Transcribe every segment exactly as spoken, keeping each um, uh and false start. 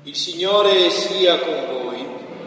Il Signore sia con voi.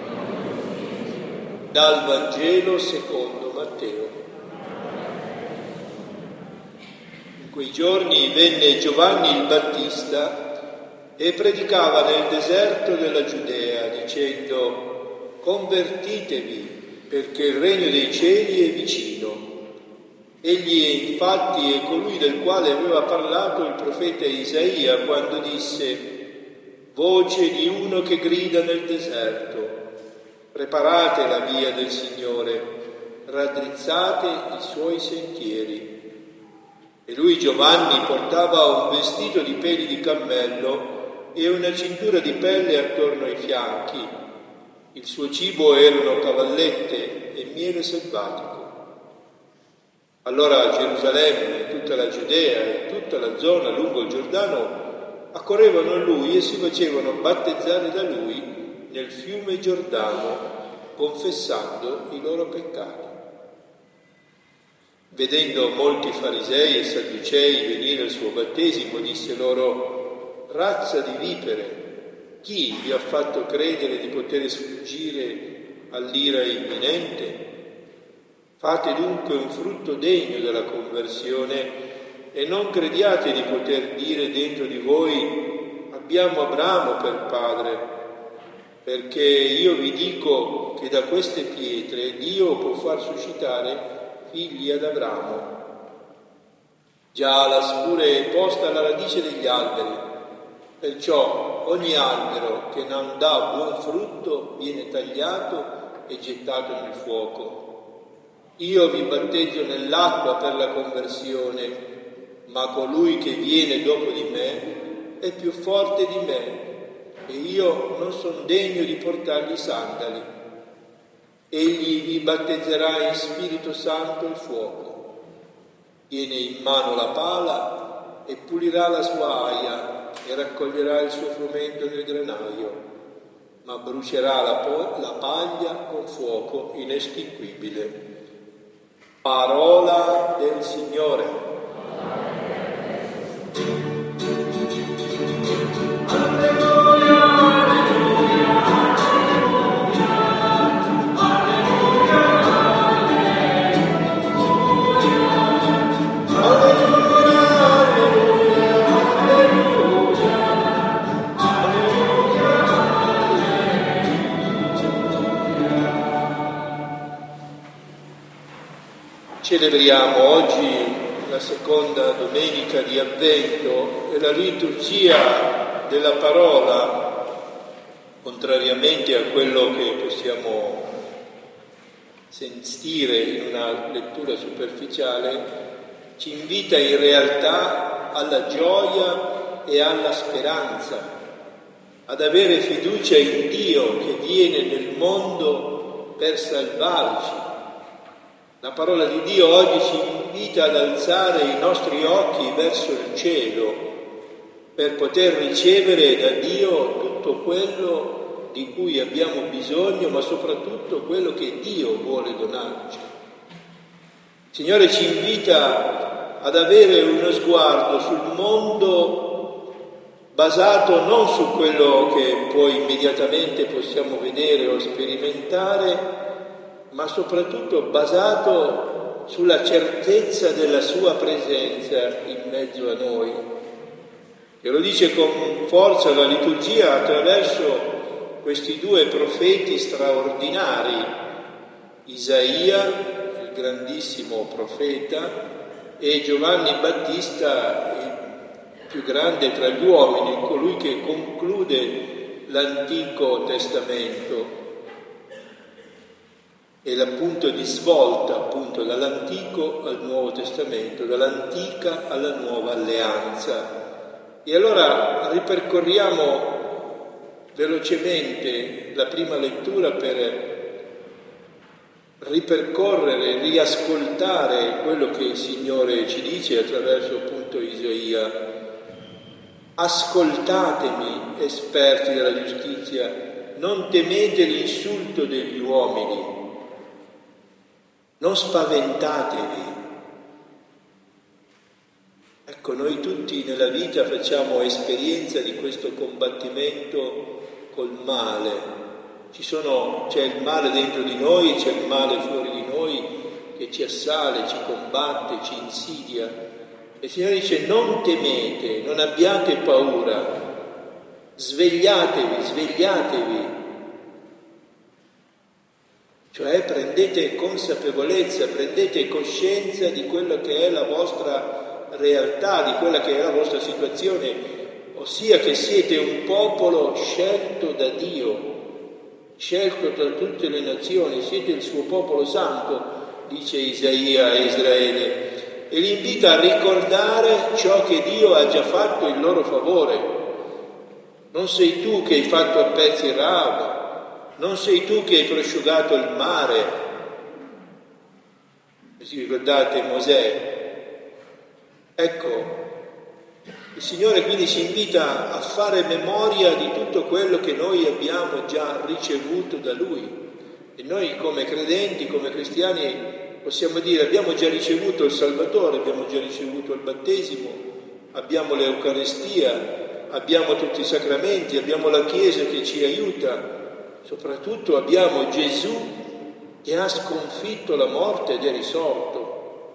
Dal Vangelo secondo Matteo. In quei giorni venne Giovanni il Battista e predicava nel deserto della Giudea, dicendo: convertitevi, perché il regno dei cieli è vicino. Egli infatti è colui del quale aveva parlato il profeta Isaia quando disse: voce di uno che grida nel deserto, preparate la via del Signore, raddrizzate i suoi sentieri. E lui, Giovanni, portava un vestito di peli di cammello e una cintura di pelle attorno ai fianchi. Il suo cibo erano cavallette e miele selvatico. Allora Gerusalemme, tutta la Giudea e tutta la zona lungo il Giordano accorrevano a lui e si facevano battezzare da lui nel fiume Giordano, confessando i loro peccati. Vedendo molti farisei e sadducei venire al suo battesimo, disse loro: razza di vipere, chi vi ha fatto credere di poter sfuggire all'ira imminente? Fate dunque un frutto degno della conversione e non crediate di poter dire dentro di voi: abbiamo Abramo per padre, perché io vi dico che da queste pietre Dio può far suscitare figli ad Abramo. Già la scure è posta alla radice degli alberi, perciò ogni albero che non dà buon frutto viene tagliato e gettato nel fuoco. Io vi battezzo nell'acqua per la conversione, ma colui che viene dopo di me è più forte di me e io non sono degno di portargli sandali. Egli vi battezzerà in Spirito Santo e fuoco. Tiene in mano la pala e pulirà la sua aia e raccoglierà il suo frumento nel granaio, ma brucerà la, po- la paglia con fuoco inestinguibile. Parola del Signore. Celebriamo oggi la seconda domenica di Avvento e la liturgia della parola, contrariamente a quello che possiamo sentire in una lettura superficiale, ci invita in realtà alla gioia e alla speranza, ad avere fiducia in Dio che viene nel mondo per salvarci. La parola di Dio oggi ci invita ad alzare i nostri occhi verso il cielo per poter ricevere da Dio tutto quello di cui abbiamo bisogno, ma soprattutto quello che Dio vuole donarci. Il Signore ci invita ad avere uno sguardo sul mondo basato non su quello che poi immediatamente possiamo vedere o sperimentare, ma soprattutto basato sulla certezza della sua presenza in mezzo a noi. E lo dice con forza la liturgia attraverso questi due profeti straordinari, Isaia, il grandissimo profeta, e Giovanni Battista, il più grande tra gli uomini, colui che conclude l'Antico Testamento. È il punto di svolta appunto dall'Antico al Nuovo Testamento, dall'antica alla nuova alleanza. E allora ripercorriamo velocemente la prima lettura per ripercorrere, riascoltare quello che il Signore ci dice attraverso appunto Isaia. Ascoltatemi, esperti della giustizia, non temete l'insulto degli uomini. Non spaventatevi. Ecco, noi tutti nella vita facciamo esperienza di questo combattimento col male. Ci sono, c'è il male dentro di noi, c'è il male fuori di noi che ci assale, ci combatte, ci insidia. E il Signore dice: non temete, non abbiate paura, svegliatevi, svegliatevi. Cioè prendete consapevolezza, prendete coscienza di quello che è la vostra realtà, di quella che è la vostra situazione, ossia che siete un popolo scelto da Dio, scelto tra tutte le nazioni, siete il suo popolo santo, dice Isaia a Israele, e li invita a ricordare ciò che Dio ha già fatto in loro favore. Non sei tu che hai fatto a pezzi Raab, non sei tu che hai prosciugato il mare. Vi ricordate Mosè? Ecco, il Signore quindi ci invita a fare memoria di tutto quello che noi abbiamo già ricevuto da Lui. E noi come credenti, come cristiani, possiamo dire: abbiamo già ricevuto il Salvatore, abbiamo già ricevuto il battesimo, abbiamo l'Eucaristia, abbiamo tutti i sacramenti, abbiamo la Chiesa che ci aiuta. Soprattutto abbiamo Gesù che ha sconfitto la morte ed è risorto.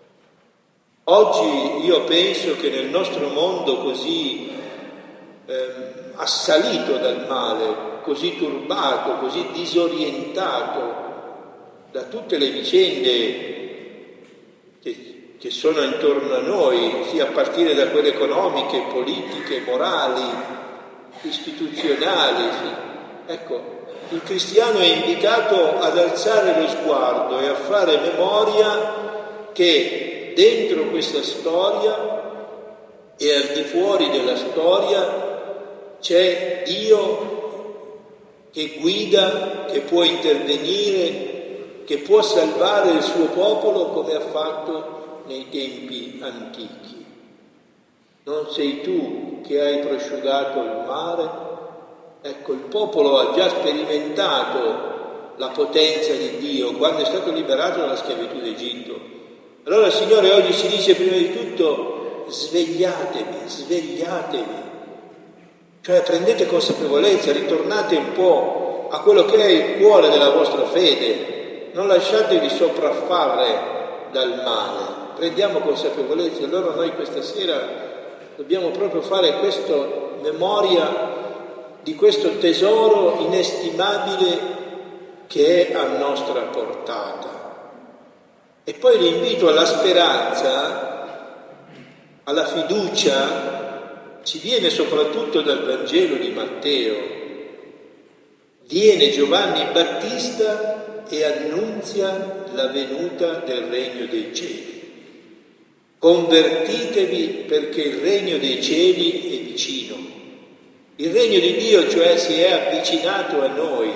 Oggi io penso che nel nostro mondo così eh, assalito dal male, così turbato, così disorientato da tutte le vicende che, che sono intorno a noi, sia a partire da quelle economiche, politiche, morali, istituzionali, sì. Ecco, il cristiano è invitato ad alzare lo sguardo e a fare memoria che dentro questa storia e al di fuori della storia c'è Dio che guida, che può intervenire, che può salvare il suo popolo come ha fatto nei tempi antichi. Non sei tu che hai prosciugato il mare? Ecco, il popolo ha già sperimentato la potenza di Dio quando è stato liberato dalla schiavitù d'Egitto. Allora il Signore oggi ci dice prima di tutto: svegliatevi, svegliatevi. Cioè prendete consapevolezza, ritornate un po' a quello che è il cuore della vostra fede. Non lasciatevi sopraffare dal male. Prendiamo consapevolezza. Allora noi questa sera dobbiamo proprio fare questa memoria di questo tesoro inestimabile che è a nostra portata. E poi l'invito alla speranza, alla fiducia, ci viene soprattutto dal Vangelo di Matteo. Viene Giovanni Battista e annunzia la venuta del regno dei cieli. Convertitevi perché il regno dei cieli è vicino. Il regno di Dio, cioè, si è avvicinato a noi.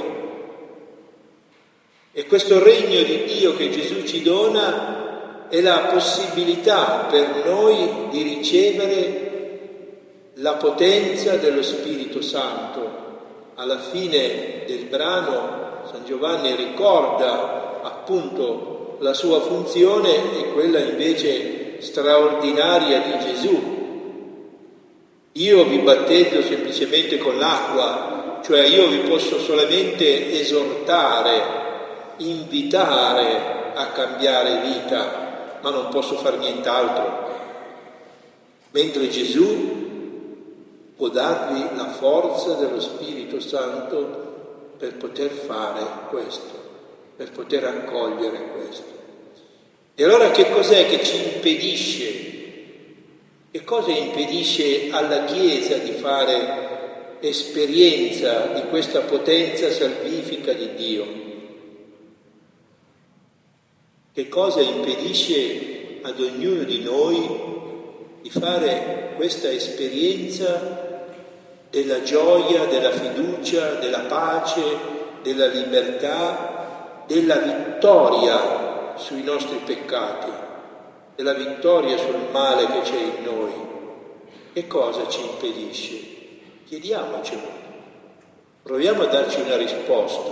E questo regno di Dio che Gesù ci dona è la possibilità per noi di ricevere la potenza dello Spirito Santo. Alla fine del brano San Giovanni ricorda appunto la sua funzione e quella invece straordinaria di Gesù. Io vi battezzo semplicemente con l'acqua, cioè io vi posso solamente esortare, invitare a cambiare vita, ma non posso far nient'altro. Mentre Gesù può darvi la forza dello Spirito Santo per poter fare questo, per poter accogliere questo. E allora che cos'è che ci impedisce? Che cosa impedisce alla Chiesa di fare esperienza di questa potenza salvifica di Dio? Che cosa impedisce ad ognuno di noi di fare questa esperienza della gioia, della fiducia, della pace, della libertà, della vittoria sui nostri peccati, della vittoria sul male che c'è in noi? Che cosa ci impedisce? Chiediamocelo, proviamo a darci una risposta.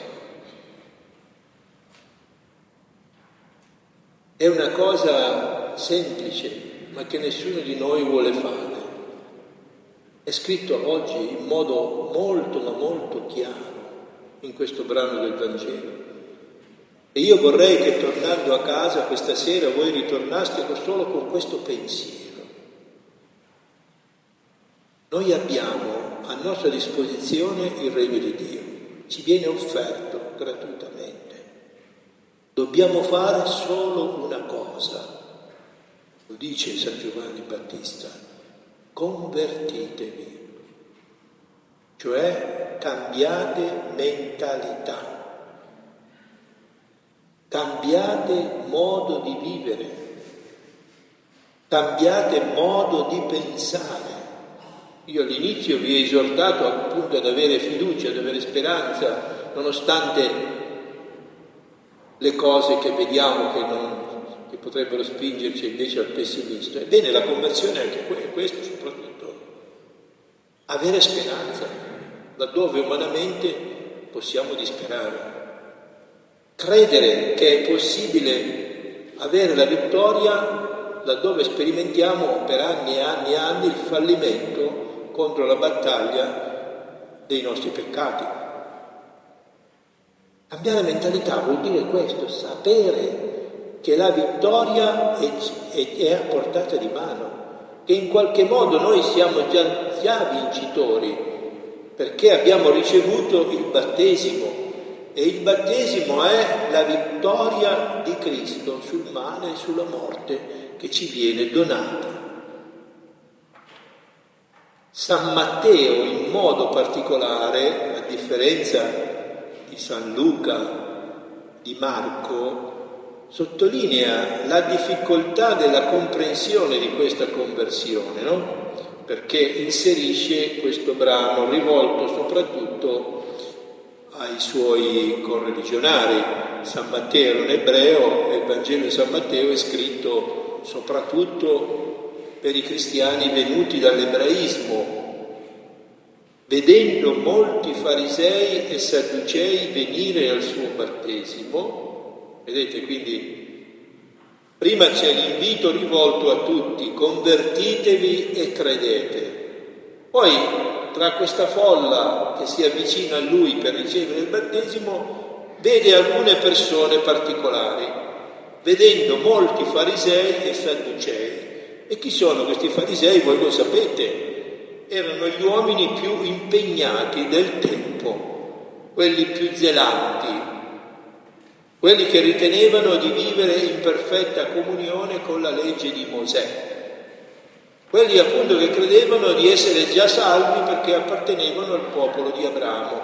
È una cosa semplice, ma che nessuno di noi vuole fare. È scritto oggi in modo molto ma molto chiaro in questo brano del Vangelo. E io vorrei che tornando a casa questa sera voi ritornaste solo con questo pensiero. Noi abbiamo a nostra disposizione il regno di Dio, ci viene offerto gratuitamente. Dobbiamo fare solo una cosa, lo dice San Giovanni Battista: convertitevi, cioè cambiate mentalità. Cambiate modo di vivere, cambiate modo di pensare. Io all'inizio vi ho esortato appunto ad avere fiducia, ad avere speranza, nonostante le cose che vediamo che, non, che potrebbero spingerci invece al pessimismo. Ebbene, la conversione è anche questo soprattutto, avere speranza, laddove umanamente possiamo disperare. Credere che è possibile avere la vittoria laddove sperimentiamo per anni e anni e anni il fallimento contro la battaglia dei nostri peccati. Cambiare mentalità vuol dire questo, sapere che la vittoria è, è, è a portata di mano, che in qualche modo noi siamo già, già vincitori, perché abbiamo ricevuto il battesimo. E il battesimo è la vittoria di Cristo sul male e sulla morte che ci viene donata. San Matteo in modo particolare, a differenza di San Luca, di Marco, sottolinea la difficoltà della comprensione di questa conversione, no? Perché inserisce questo brano rivolto soprattutto ai suoi correligionari. San Matteo era un ebreo e il Vangelo di San Matteo è scritto soprattutto per i cristiani venuti dall'ebraismo. Vedendo molti farisei e sadducei venire al suo battesimo, vedete, quindi prima c'è l'invito rivolto a tutti: convertitevi e credete. Poi tra questa folla che si avvicina a lui per ricevere il battesimo, vede alcune persone particolari, vedendo molti farisei e sadducei. E chi sono questi farisei? Voi lo sapete, erano gli uomini più impegnati del tempo, quelli più zelanti, quelli che ritenevano di vivere in perfetta comunione con la legge di Mosè. Quelli appunto che credevano di essere già salvi perché appartenevano al popolo di Abramo.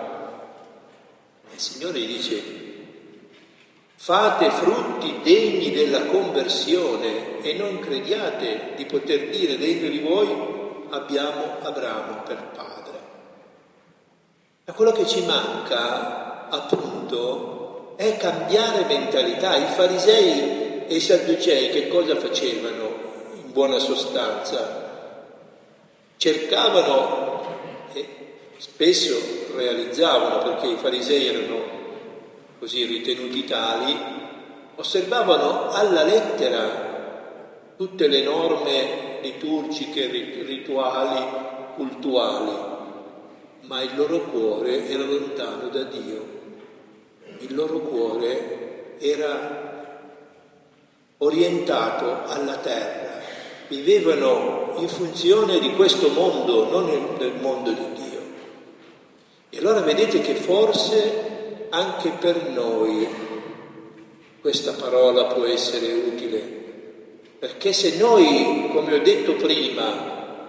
Il Signore dice: fate frutti degni della conversione e non crediate di poter dire dentro di voi: abbiamo Abramo per padre. Ma quello che ci manca appunto è cambiare mentalità. I farisei e i sadducei che cosa facevano? Buona sostanza, cercavano e spesso realizzavano, perché i farisei erano così ritenuti tali, osservavano alla lettera tutte le norme liturgiche, rituali, cultuali, ma il loro cuore era lontano da Dio, il loro cuore era orientato alla terra. Vivevano in funzione di questo mondo, non del mondo di Dio. E allora vedete che forse anche per noi questa parola può essere utile, perché se noi, come ho detto prima,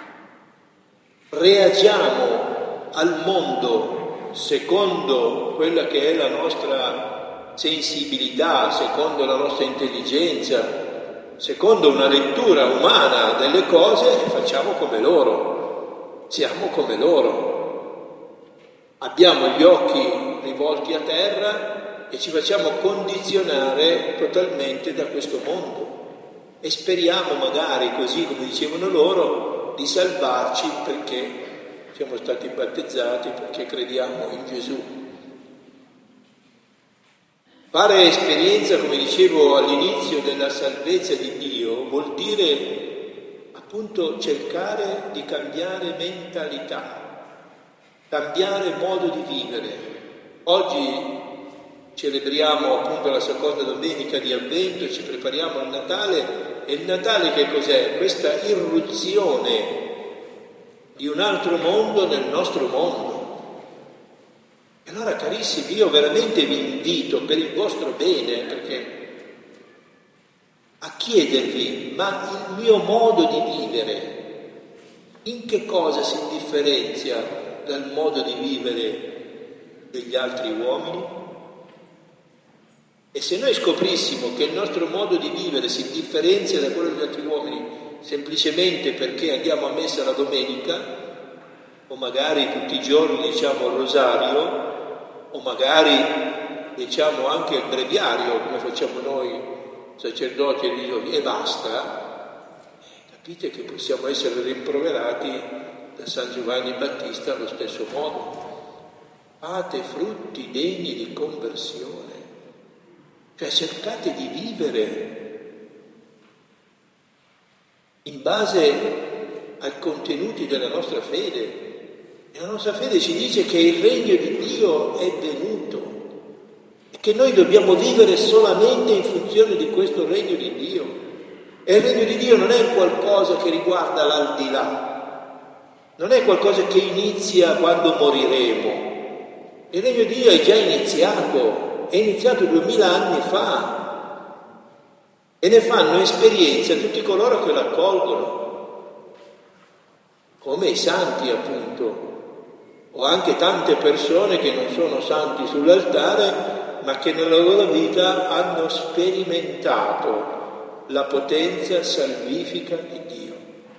reagiamo al mondo secondo quella che è la nostra sensibilità, secondo la nostra intelligenza, secondo una lettura umana delle cose, facciamo come loro, siamo come loro. Abbiamo gli occhi rivolti a terra e ci facciamo condizionare totalmente da questo mondo e speriamo magari, così come dicevano loro, di salvarci perché siamo stati battezzati, perché crediamo in Gesù. Fare esperienza, come dicevo all'inizio, della salvezza di Dio vuol dire appunto cercare di cambiare mentalità, cambiare modo di vivere. Oggi celebriamo appunto la seconda domenica di Avvento, ci prepariamo al Natale, e il Natale che cos'è? Questa irruzione di un altro mondo nel nostro mondo. E allora, carissimi, io veramente vi invito per il vostro bene, perché a chiedervi, ma il mio modo di vivere, in che cosa si differenzia dal modo di vivere degli altri uomini? E se noi scoprissimo che il nostro modo di vivere si differenzia da quello degli altri uomini semplicemente perché andiamo a messa la domenica, o magari tutti i giorni diciamo il rosario, o magari diciamo anche il breviario, come facciamo noi sacerdoti religiosi, e basta, capite che possiamo essere rimproverati da San Giovanni Battista allo stesso modo. Fate frutti degni di conversione, cioè cercate di vivere in base ai contenuti della nostra fede. E la nostra fede ci dice che il regno di Dio è venuto e che noi dobbiamo vivere solamente in funzione di questo regno di Dio. E il regno di Dio non è qualcosa che riguarda l'aldilà, non è qualcosa che inizia quando moriremo. Il regno di Dio è già iniziato, è iniziato duemila anni fa e ne fanno esperienza tutti coloro che lo accolgono, come i santi appunto, o anche tante persone che non sono santi sull'altare, ma che nella loro vita hanno sperimentato la potenza salvifica di Dio.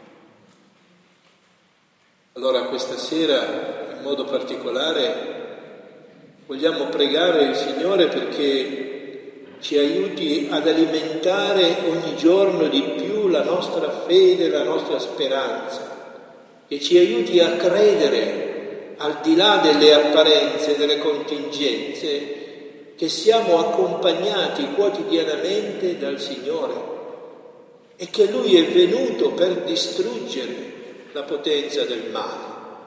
Allora questa sera, in modo particolare, vogliamo pregare il Signore perché ci aiuti ad alimentare ogni giorno di più la nostra fede, la nostra speranza, che ci aiuti a credere, al di là delle apparenze, delle contingenze, che siamo accompagnati quotidianamente dal Signore e che Lui è venuto per distruggere la potenza del male.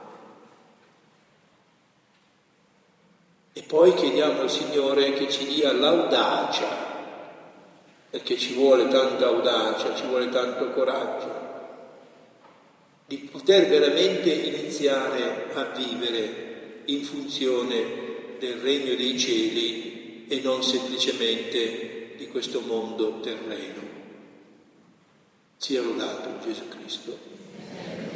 E poi chiediamo al Signore che ci dia l'audacia, perché ci vuole tanta audacia, ci vuole tanto coraggio, di poter veramente iniziare a vivere in funzione del regno dei cieli e non semplicemente di questo mondo terreno. Sia lodato Gesù Cristo.